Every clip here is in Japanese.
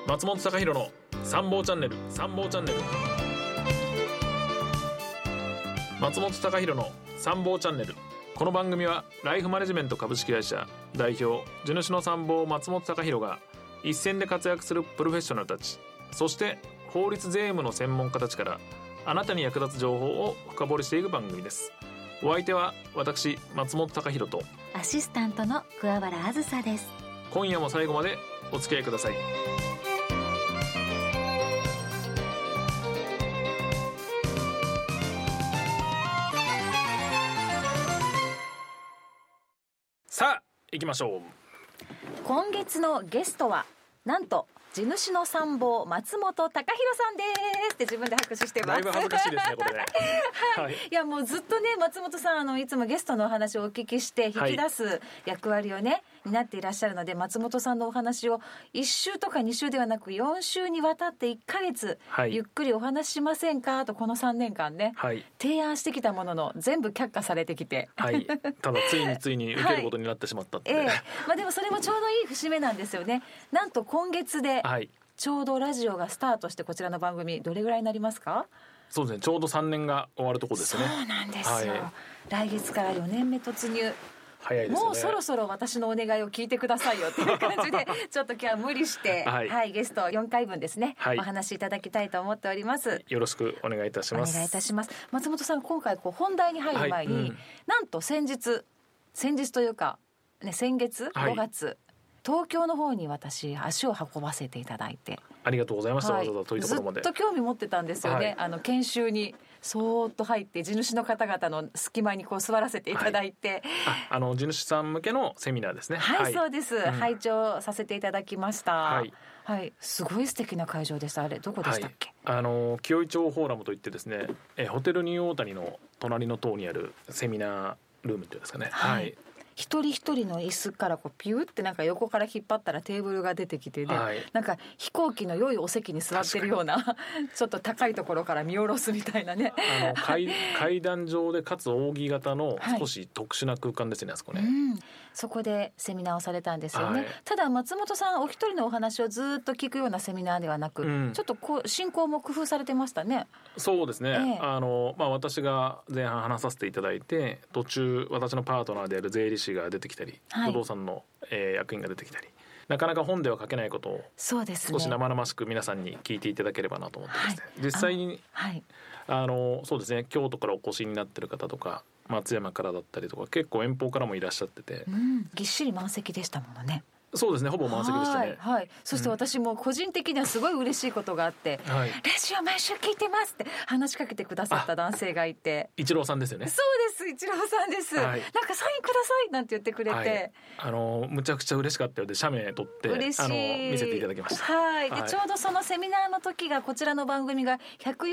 松本貴弘の参謀チャンネル。松本貴弘の参謀チャンネル。この番組はライフマネジメント株式会社代表地主の参謀松本貴弘が一線で活躍するプロフェッショナルたち、そして法律税務の専門家たちからあなたに役立つ情報を深掘りしていく番組です。お相手は私松本貴弘とアシスタントの桑原あずさです。 今夜も最後までお付き合いください。さあ行きましょう。 今月のゲストはなんと地主の参謀松本貴弘さんですって自分で拍手してます。 だいぶ恥ずかしいですねこれねはい、いやもうずっとね松本さんいつもゲストのお話をお聞きして引き出す役割をね、担っていらっしゃるので、松本さんのお話を1週とか2週ではなく4週にわたって1ヶ月、ゆっくりお話ししませんかとこの3年間ね、提案してきたものの全部却下されてきて、ただついに受けることになってしまったって、 でもそれもちょうどいい節目なんですよね。なんと今月でちょうどラジオがスタートして、こちらの番組どれぐらいになりますか？ そうですね、ちょうど3年が終わるところですね。 そうなんですよ、来月から4年目突入。 早いですね。 もうそろそろ私のお願いを聞いてくださいよっていう感じでちょっと今日は無理して、ゲスト4回分ですね、お話しいただきたいと思っております。 よろしくお願いいたします。 お願いいたします。松本さん、今回本題に入る前に、なんと先日というか、先月5月、東京の方に私足を運ばせていただいて、 ありがとうございました。わざわざ遠いところまでずっと興味持ってたんですよね、研修にそーっと入って地主の方々の隙間に座らせていただいて、 地主さん向けのセミナーですね。 そうです、拝聴させていただきました。すごい素敵な会場でした。あれどこでしたっけ？ 清井町フォーラムといってですね、ホテルニューオータニの隣の棟にあるセミナールームというんですかね。 一人一人の椅子からピューってなんか横から引っ張ったらテーブルが出てきてね、なんか飛行機の良いお席に座ってるようなちょっと高いところから見下ろすみたいなね階段状でかつ扇形の少し特殊な空間ですね、あそこね。 そこでセミナーをされたんですよね。ただ松本さんお一人のお話をずっと聞くようなセミナーではなく、ちょっと進行も工夫されてましたね。 そうですね、私が前半話させていただいて、途中私のパートナーである税理士が出てきたり、不動産の、役員が出てきたり、なかなか本では書けないことを少し生々しく皆さんに聞いていただければなと思ってますね。実際にそうですね、京都からお越しになってる方とか松山からだったりとか、結構遠方からもいらっしゃってて、 ぎっしり満席でしたものね。 そうですね、ほぼ満席でしたね。 そして私も個人的にはすごい嬉しいことがあって、ラジオ毎週聞いてますって話しかけてくださった男性がいて、 一郎さんですよね。 そうです、一郎さんです、なんかサインくださいなんて言ってくれて、 むちゃくちゃ嬉しかったようで写メ撮って見せていただきました。 でちょうどそのセミナーの時がこちらの番組が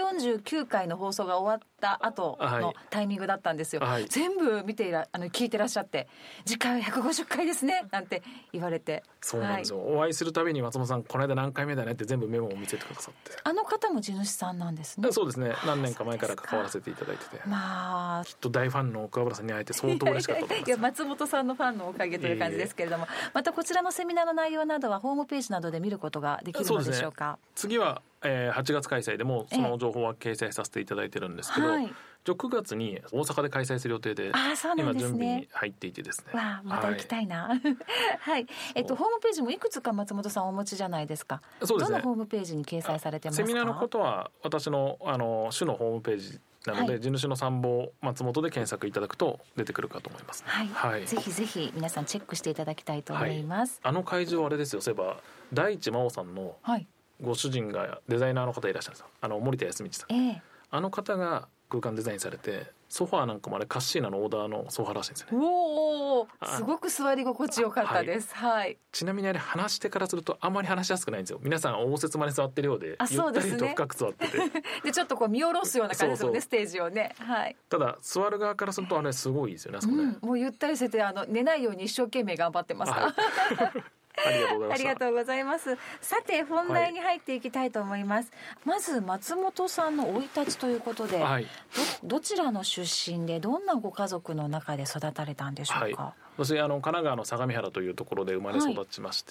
149回の放送が終わった後のタイミングだったんですよ。全部見て聞いてらっしゃって、次回は150回ですねなんて言われて。 そうなんですよ、お会いするたびに松本さんこの間何回目だねって全部メモを見せてくださって。 あの方も地主さんなんですね。 そうですね、何年か前から関わらせていただいてて、きっと大ファンの桑原さんに会えて相当嬉しかったと思います。 いや松本さんのファンのおかげという感じですけれども、またこちらのセミナーの内容などはホームページなどで見ることができるのでしょうか？ 次は、8月開催でもその情報は掲載させていただいてるんですけど、9月に大阪で開催する予定で、今準備に入っていてですね。 また行きたいな。ホームページもいくつか松本さんお持ちじゃないですか。どのホームページに掲載されてますか？ セミナーのことは私の主のホームページなので、地主の参謀松本で検索いただくと出てくるかと思います。ぜひぜひ皆さんチェックしていただきたいと思います。 会場あれですよ、そういえば大地真央さんのご主人がデザイナーの方いらっしゃるんですよ。森田康道さん、あの方が空間デザインされて、ソファーなんかもあれカッシーナのオーダーのソファーらしいんですよね。 すごく座り心地よかったです。 ちなみにあれ話してからするとあんまり話しやすくないんですよ。皆さん応接間に座ってるようで、ゆったりと深く座っててでちょっと見下ろすような感じですよね、ステージをね。 ただ座る側からするとあれすごいですよね、あそこね。 もうゆったりしてて寝ないように一生懸命頑張ってます。ありがとうございます。さて本題に入っていきたいと思います。まず松本さんの生い立ちということで、どちらの出身でどんなご家族の中で育たれたんでしょうか？ 私神奈川の相模原というところで生まれ育ちまして、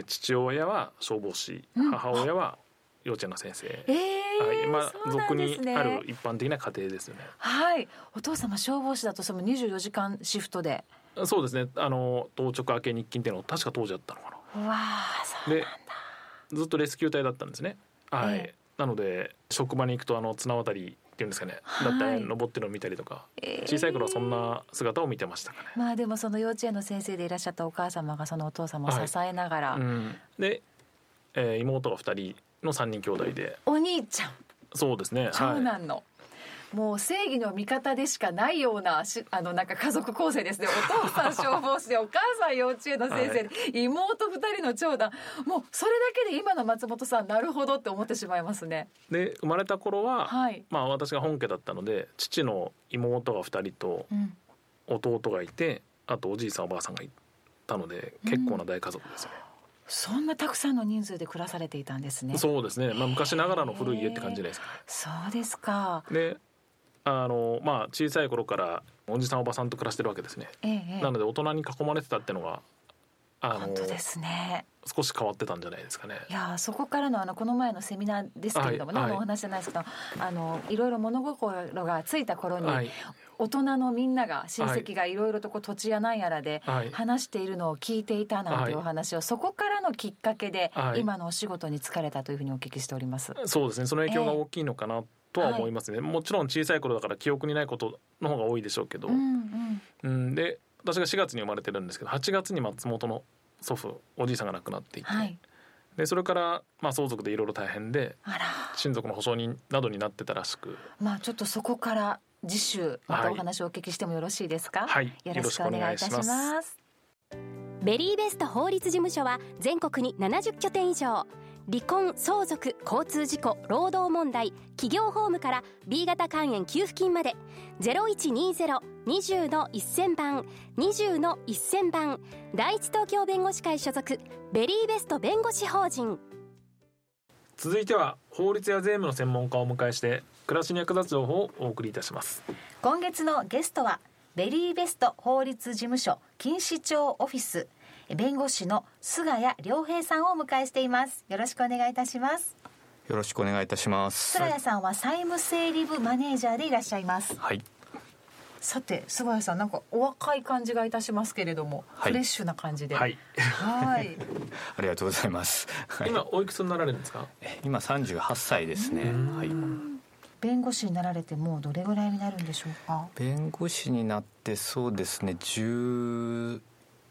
父親は消防士、母親は幼稚園の先生、俗にある一般的な家庭ですよね。 はい。お父様消防士だとその24時間シフトで。 そうですね。当直明け日勤っていうの確か当時あったのかな。 うわー、そうなんだ。 でずっとレスキュー隊だったんですね。はい。なので職場に行くと綱渡りっていうんですかね、だったり登ってるのを見たりとか、小さい頃はそんな姿を見てましたかね。 まあでもその幼稚園の先生でいらっしゃったお母様がそのお父様を支えながら、 で、妹が2人の3人兄弟で。 お兄ちゃん。 そうですね。 長男の、もう正義の味方でしかないようななんか家族構成ですね。お父さん消防士でお母さん幼稚園の先生で、妹2人の長男、もうそれだけで今の松本さんなるほどって思ってしまいますね。 で生まれた頃は、私が本家だったので父の妹が2人と弟がいて、あとおじいさんおばあさんがいたので結構な大家族ですね。 そんなたくさんの人数で暮らされていたんですね。 そうですね。昔ながらの古い家って感じですかね。 そうですか。 で小さい頃からおじさんおばさんと暮らしてるわけですね。なので大人に囲まれてたってのが本当ですね。 少し変わってたんじゃないですかね。 いやそこからのこの前のセミナーですけれどもね、お話じゃないですけど、いろいろ物心がついた頃に、大人のみんなが親戚がいろいろと土地やなんやらで話しているのを聞いていたなんていうお話を、そこからのきっかけで今のお仕事に就かれたというふうにお聞きしております。 そうですね。その影響が大きいのかなとは思いますね。もちろん小さい頃だから記憶にないことの方が多いでしょうけど、で私が4月に生まれてるんですけど、8月に松本の祖父おじいさんが亡くなっていて、でそれから相続でいろいろ大変で親族の保証人などになってたらしく、 ちょっとそこから次週またお話をお聞きしてもよろしいですか。 よろしくお願いいたします。 ベリーベスト法律事務所は全国に70拠点以上、離婚、相続、交通事故、労働問題、企業法務から B 型肝炎給付金まで 0120-20-1000 番 20-1000 番、第一東京弁護士会所属ベリーベスト弁護士法人。 続いては法律や税務の専門家をお迎えして暮らしに役立つ情報をお送りいたします。 今月のゲストはベリーベスト法律事務所錦糸町オフィス弁護士の菅谷良平さんをお迎えしています。よろしくお願いいたします。 よろしくお願いいたします。 菅谷さんは債務整理部マネージャーでいらっしゃいます。さて菅谷さん、なんかお若い感じがいたしますけれども、フレッシュな感じで。 ありがとうございます。 今おいくつになられるんですか。 今38歳ですね。 弁護士になられてもうどれぐらいになるんでしょうか。 弁護士になってそうですね12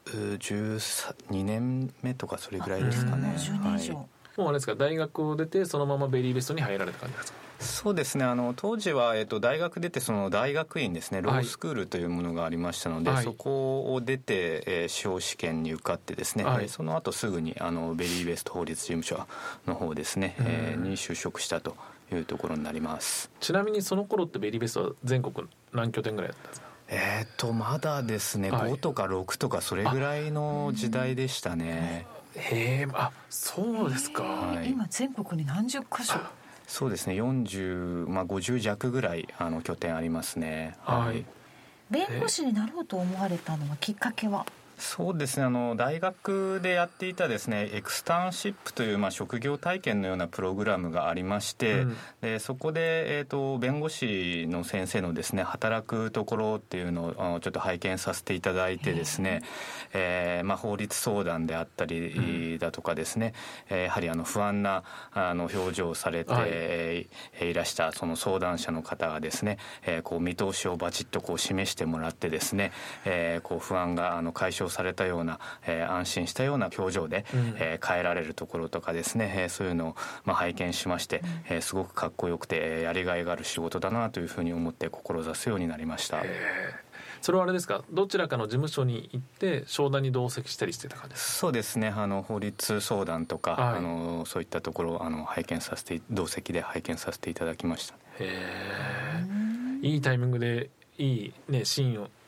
年目とかそれぐらいですかね。 10年以上。 もうあれですか、大学を出てそのままベリーベストに入られた感じですか。 そうですね。当時は、大学出てその大学院ですね、ロースクールというものがありましたので、そこを出て、司法試験に受かってですね、その後すぐにベリーベスト法律事務所の方ですね、に就職したというところになります。 ちなみにその頃ってベリーベストは全国何拠点ぐらいだったんですか。 まだですね、5とか6とかそれぐらいの時代でしたね。 そうですか。 今全国に何十箇所。 そうですね、50弱ぐらい拠点ありますね。 弁護士になろうと思われたのはきっかけは。 そうですね、大学でやっていたですねエクスターンシップという職業体験のようなプログラムがありまして、でそこで、弁護士の先生のですね働くところっていうのをちょっと拝見させていただいてですね、法律相談であったりだとかですね、やはり不安な表情をされて、いらしたその相談者の方がですね、見通しをバチッと示してもらってですね、不安が解消されたような、安心したような表情で、変えられるところとかですね、そういうのを、拝見しまして、すごくかっこよくて、やりがいがある仕事だなというふうに思って志すようになりました。 それはあれですか、どちらかの事務所に行って商談に同席したりしてた感じですか。 そうですね、法律相談とか、そういったところを同席で拝見させていただきました。 いいタイミングでいい、シーンを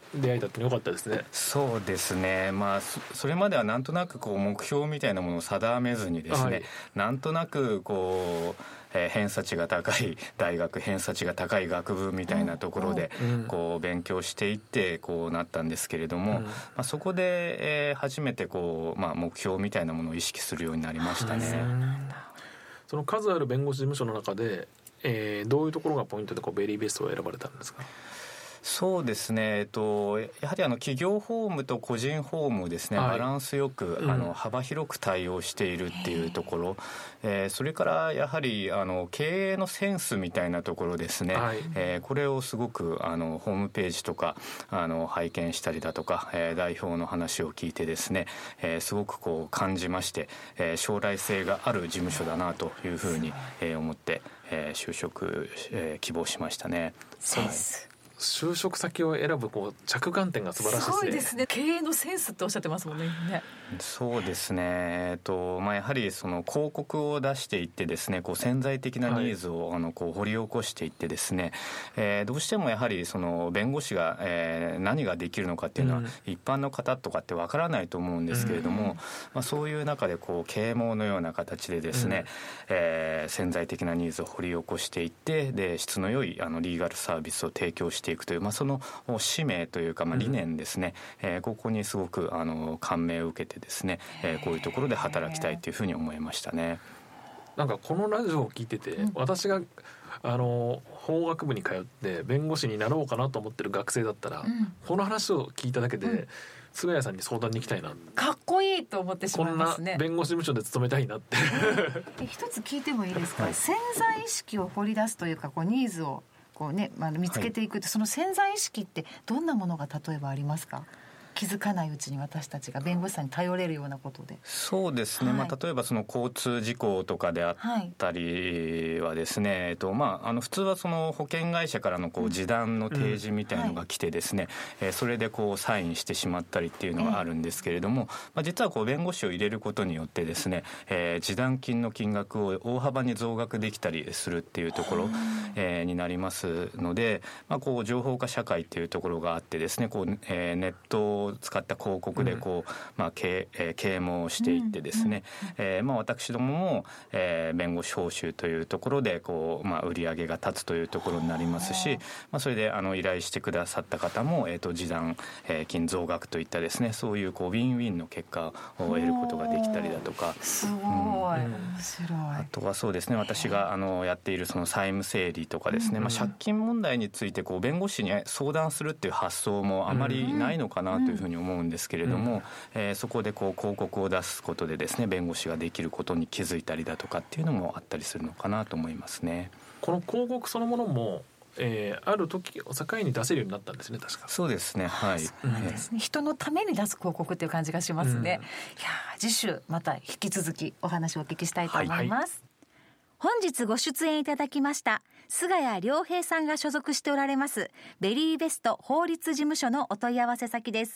出会えたってよかったですね。 そうですね、それまではなんとなくこう目標みたいなものを定めずにですね、なんとなくこう偏差値が高い大学、偏差値が高い学部みたいなところでこう勉強していってこうなったんですけれども、そこで初めてこう目標みたいなものを意識するようになりましたね。 その数ある弁護士事務所の中で、どういうところがポイントでこうベリーベストを選ばれたんですか？ そうですね、やはり企業法務と個人法務をですね、バランスよく幅広く対応しているっていうところ、それからやはり経営のセンスみたいなところですね、これをすごくホームページとか拝見したりだとか、代表の話を聞いてですね、すごくこう感じまして、将来性がある事務所だなというふうに思って、就職、希望しましたね。 センス、 就職先を選ぶこう着眼点が素晴らしいですね。 そうですね、経営のセンスっておっしゃってますもんね。 そうですね、やはりその広告を出していってですね、こう潜在的なニーズをこう掘り起こしていってですね、どうしてもやはりその弁護士が、何ができるのかっていうのは、一般の方とかってわからないと思うんですけれども、そういう中でこう啓蒙のような形でですね、潜在的なニーズを掘り起こしていって、で質の良いリーガルサービスを提供していくという、その使命というか、理念ですね、ここにすごく感銘を受けてですね、こういうところで働きたいというふうに思いましたね。 なんかこのラジオを聞いてて、私が法学部に通って弁護士になろうかなと思ってる学生だったら、この話を聞いただけで、菅谷さんに相談に行きたいな、 かっこいいと思ってしまいますね。 こんな弁護士事務所で勤めたいなって一つ聞いてもいいですか？潜在意識を掘り出すというか、こうニーズをこうね、見つけていくって、その潜在意識ってどんなものが例えばありますか？気づかないうちに私たちが弁護士さんに頼れるようなことで。 そうですね、例えばその交通事故とかであったりはですね、普通はその保険会社からのこう示談の提示みたいのが来てですね、それでこうサインしてしまったりっていうのがあるんですけれども、実はこう弁護士を入れることによってですね、示談金の金額を大幅に増額できたりするっていうところ、になりますので、こう情報化社会っていうところがあってですね、こう、ネットを使った広告でこう、啓蒙していってですね、私どもも、弁護士報酬というところでこう、売り上げが立つというところになりますし、それで依頼してくださった方も、示談金増額といったですね、そういうこうウィンウィンの結果を得ることができたりだとか、 すごい、面白い。 あとはそうですね、私がやっているその債務整理とかですね、借金問題についてこう弁護士に相談するっていう発想もあまりないのかなというふうに思うんですけれども、そこでこう広告を出すことでですね、弁護士ができることに気づいたりだとかっていうのもあったりするのかなと思いますね。 この広告そのものも、ある時を境に出せるようになったんですね、確か。 そうですね、はい。 そうなんですね、人のために出す広告っていう感じがしますね。いや、次週また引き続きお話をお聞きしたいと思います。本日ご出演いただきました菅谷良平さんが所属しておられますベリーベスト法律事務所のお問い合わせ先です。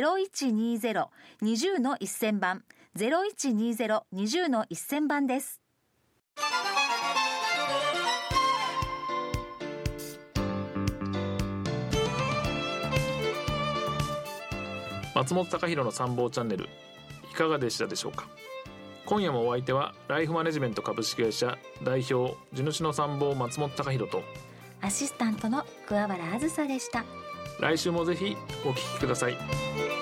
0120-20-1000 番 0120-20-1000 番です。 松本隆弘の参謀チャンネル、いかがでしたでしょうか。今夜もお相手はライフマネジメント株式会社代表地主の参謀松本隆弘とアシスタントの桑原あずさでした。 来週もぜひお聞きください。